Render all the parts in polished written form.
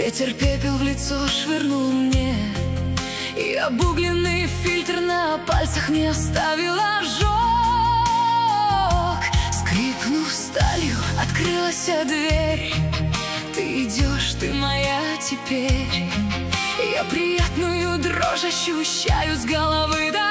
Ветер пепел в лицо швырнул мне, и обугленный фильтр на пальцах не оставил ожог. Скрипнув сталью, открылась дверь. Ты идешь, ты моя теперь. Я приятную дрожь ощущаю с головы до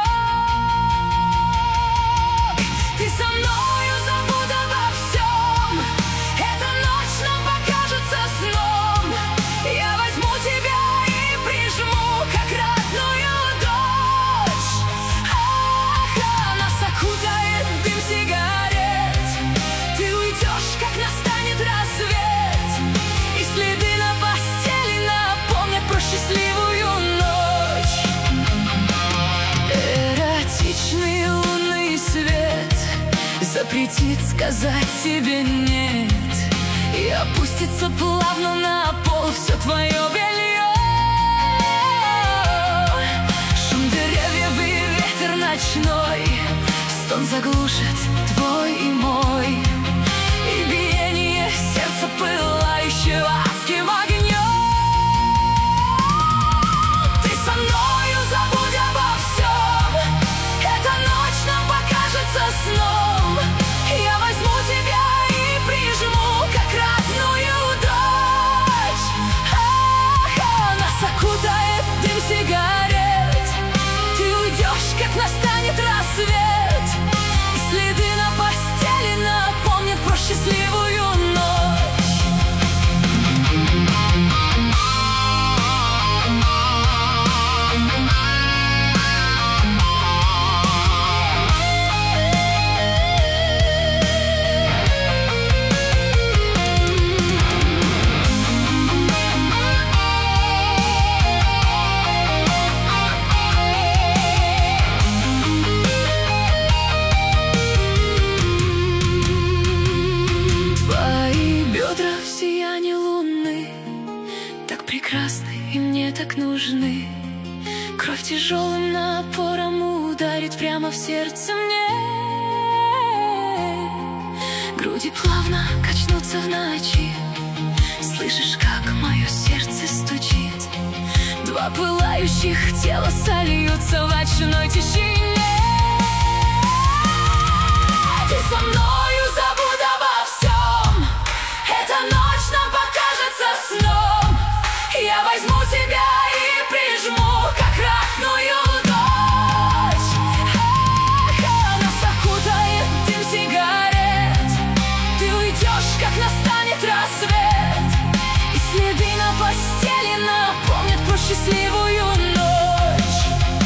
ног. Ты со мною, забудь обо всем. Эта ночь нам покажется сном. Я возьму тебя и прижму, как родную дочь. Ах, нас окутает дым сигарет. Ты уйдешь, как настанет рассвет, и следы на постели напомнят про счастливую ночь. Эротичный лунный свет запретит сказать тебе нет, и опустится плавно на пол все твое белье. Шум деревьев и ветер ночной, стон заглушит твой и мой, и биение сердца, пылающего адским огнем. Ты со мною, забудь обо всем. Эта ночь нам покажется сном. Я возьму тебя и прижму, как родную дочь. Ах, нас окутает дым сигарет. Ты уйдешь, как настанет рассвет, и следы на постели напомнят про счастливую ночь. Прекрасны и мне так нужны. Кровь тяжелым напором ударит прямо в сердце мне. Груди плавно качнутся в ночи. Слышишь, как мое сердце стучит? Два пылающих тела сольются в ночной тишине. Ты со мною, забудь обо всем. Эта ночь нам покажется сном. Я возьму тебя и прижму, как родную дочь. Ах, нас окутает дым сигарет. Ты уйдешь, как настанет рассвет, и следы на постели напомнят про счастливую ночь.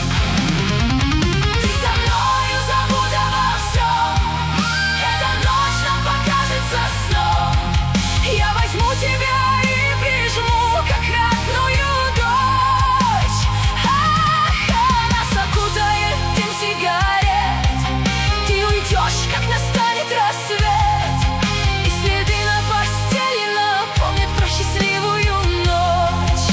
Ты со мною, забудь обо всем. Эта ночь нам покажется сном. Я возьму тебя и прижму, как родную дочь. Ах, нас окутает дым сигарет. Ты уйдешь, как настанет рассвет, и следы на постели напомнят про счастливую ночь.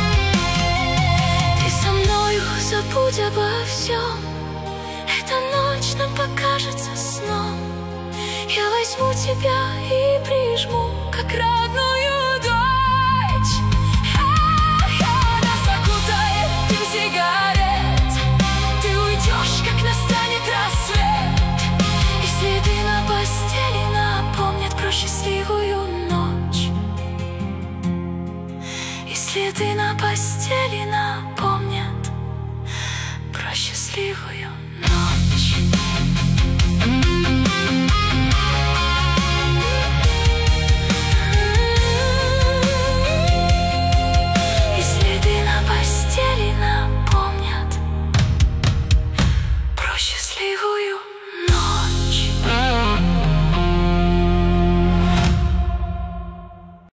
Ты со мною, забудь обо всем. Эта ночь нам покажется сном. Я возьму тебя и прижму, как родную дочь. Нас окутает дым сигарет. Ты уйдешь, как настанет рассвет, и следы на постели напомнят про счастливую ночь. И следы на постели напомнят про счастливую ночь. И следы на постели напомнят про счастливую